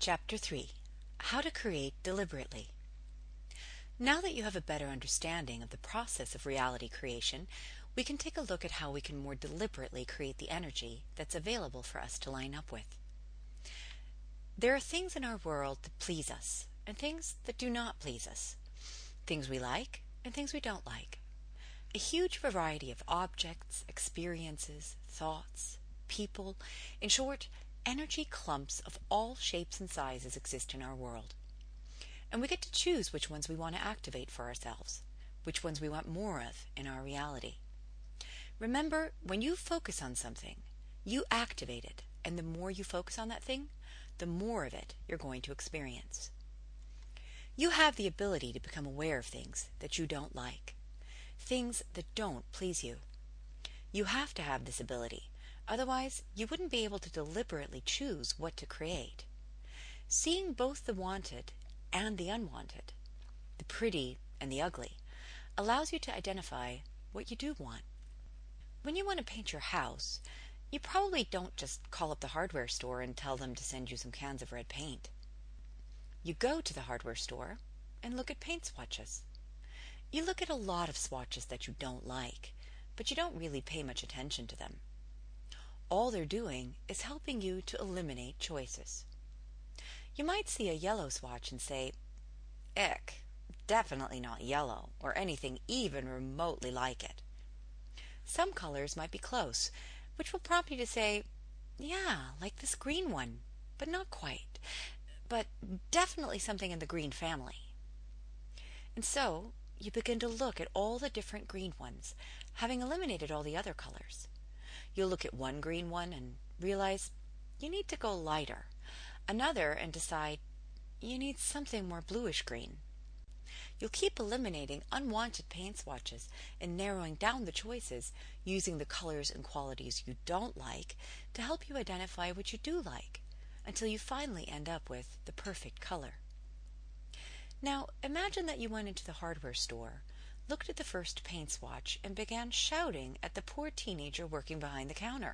Chapter 3: How to Create Deliberately. Now that you have a better understanding of the process of reality creation, we can take a look at how we can more deliberately create the energy that's available for us to line up with. There are things in our world that please us, and things that do not please us. Things we like, and things we don't like. A huge variety of objects, experiences, thoughts, people, in short, energy clumps of all shapes and sizes exist in our world. And we get to choose which ones we want to activate for ourselves, which ones we want more of in our reality. Remember, when you focus on something, you activate it, and the more you focus on that thing, the more of it you're going to experience. You have the ability to become aware of things that you don't like, things that don't please you. You have to have this ability. Otherwise, you wouldn't be able to deliberately choose what to create. Seeing both the wanted and the unwanted, the pretty and the ugly, allows you to identify what you do want. When you want to paint your house, you probably don't just call up the hardware store and tell them to send you some cans of red paint. You go to the hardware store and look at paint swatches. You look at a lot of swatches that you don't like, but you don't really pay much attention to them. All they're doing is helping you to eliminate choices. You might see a yellow swatch and say, "Ick, definitely not yellow, or anything even remotely like it." Some colors might be close, which will prompt you to say, "Yeah, like this green one, but not quite, but definitely something in the green family." And so you begin to look at all the different green ones, having eliminated all the other colors. You'll look at one green one and realize you need to go lighter, another and decide you need something more bluish green. You'll keep eliminating unwanted paint swatches and narrowing down the choices using the colors and qualities you don't like to help you identify what you do like, until you finally end up with the perfect color. Now, imagine that you went into the hardware store, looked at the first paint swatch, and began shouting at the poor teenager working behind the counter.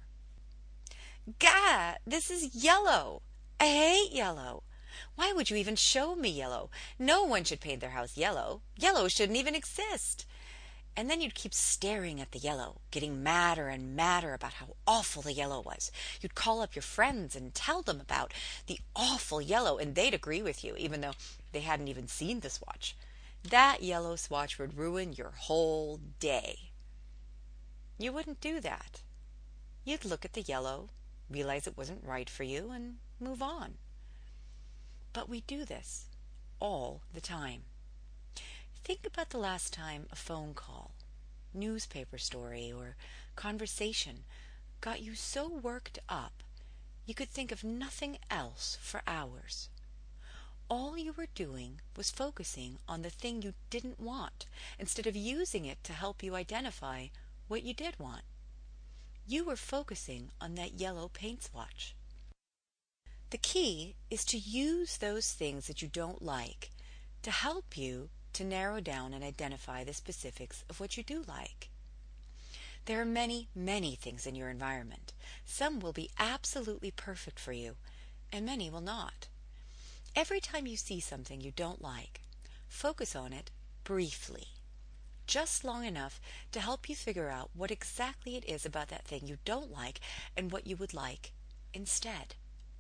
"Gah! This is yellow! I hate yellow! Why would you even show me yellow? No one should paint their house yellow. Yellow shouldn't even exist." And then you'd keep staring at the yellow, getting madder and madder about how awful the yellow was. You'd call up your friends and tell them about the awful yellow, and they'd agree with you, even though they hadn't even seen the swatch. That yellow swatch would ruin your whole day. You wouldn't do that. You'd look at the yellow, realize it wasn't right for you, and move on. But we do this all the time. Think about the last time a phone call, newspaper story, or conversation got you so worked up you could think of nothing else for hours. All you were doing was focusing on the thing you didn't want instead of using it to help you identify what you did want. You were focusing on that yellow paint swatch. The key is to use those things that you don't like to help you to narrow down and identify the specifics of what you do like. There are many, many things in your environment. Some will be absolutely perfect for you, and many will not. Every time you see something you don't like, focus on it briefly, just long enough to help you figure out what exactly it is about that thing you don't like and what you would like instead.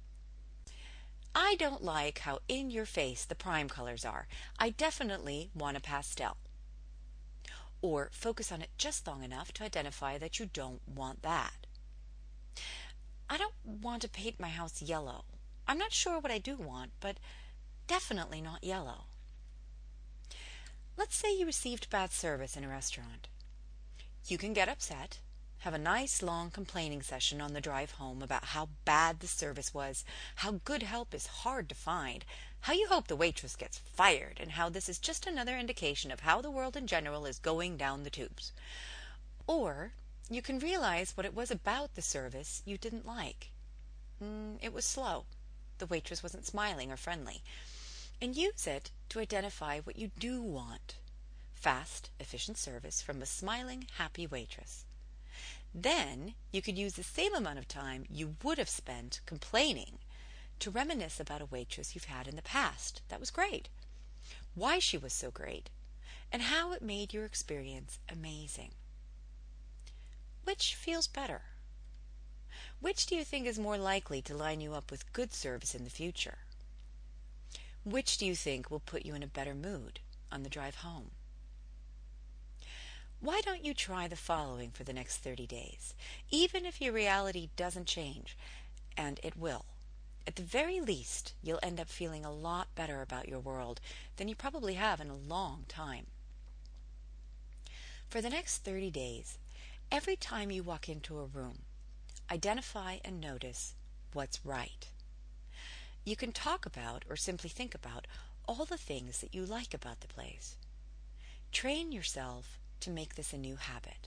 I don't like how in your face the prime colors are. I definitely want a pastel. Or focus on it just long enough to identify that you don't want that. I don't want to paint my house yellow. I'm not sure what I do want, but definitely not yellow. Let's say you received bad service in a restaurant. You can get upset, have a nice long complaining session on the drive home about how bad the service was, how good help is hard to find, how you hope the waitress gets fired, and how this is just another indication of how the world in general is going down the tubes. Or you can realize what it was about the service you didn't like. It was slow. The waitress wasn't smiling or friendly. And use it to identify what you do want. Fast, efficient service from a smiling, happy waitress. Then you could use the same amount of time you would have spent complaining to reminisce about a waitress you've had in the past that was great, why she was so great, and how it made your experience amazing. Which feels better? Which do you think is more likely to line you up with good service in the future? Which do you think will put you in a better mood on the drive home? Why don't you try the following for the next 30 days, even if your reality doesn't change, and it will. At the very least, you'll end up feeling a lot better about your world than you probably have in a long time. For the next 30 days, every time you walk into a room, identify and notice what's right. You can talk about or simply think about all the things that you like about the place. Train yourself to make this a new habit.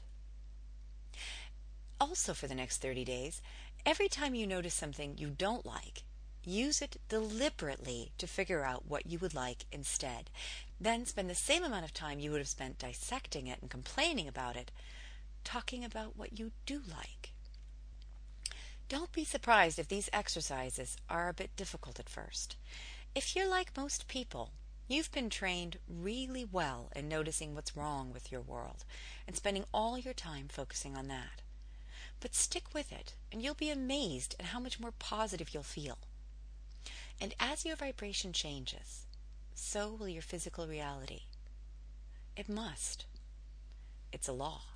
Also, for the next 30 days, every time you notice something you don't like, use it deliberately to figure out what you would like instead. Then spend the same amount of time you would have spent dissecting it and complaining about it, talking about what you do like. Don't be surprised if these exercises are a bit difficult at first. If you're like most people, you've been trained really well in noticing what's wrong with your world and spending all your time focusing on that. But stick with it, and you'll be amazed at how much more positive you'll feel. And as your vibration changes, so will your physical reality. It must. It's a law.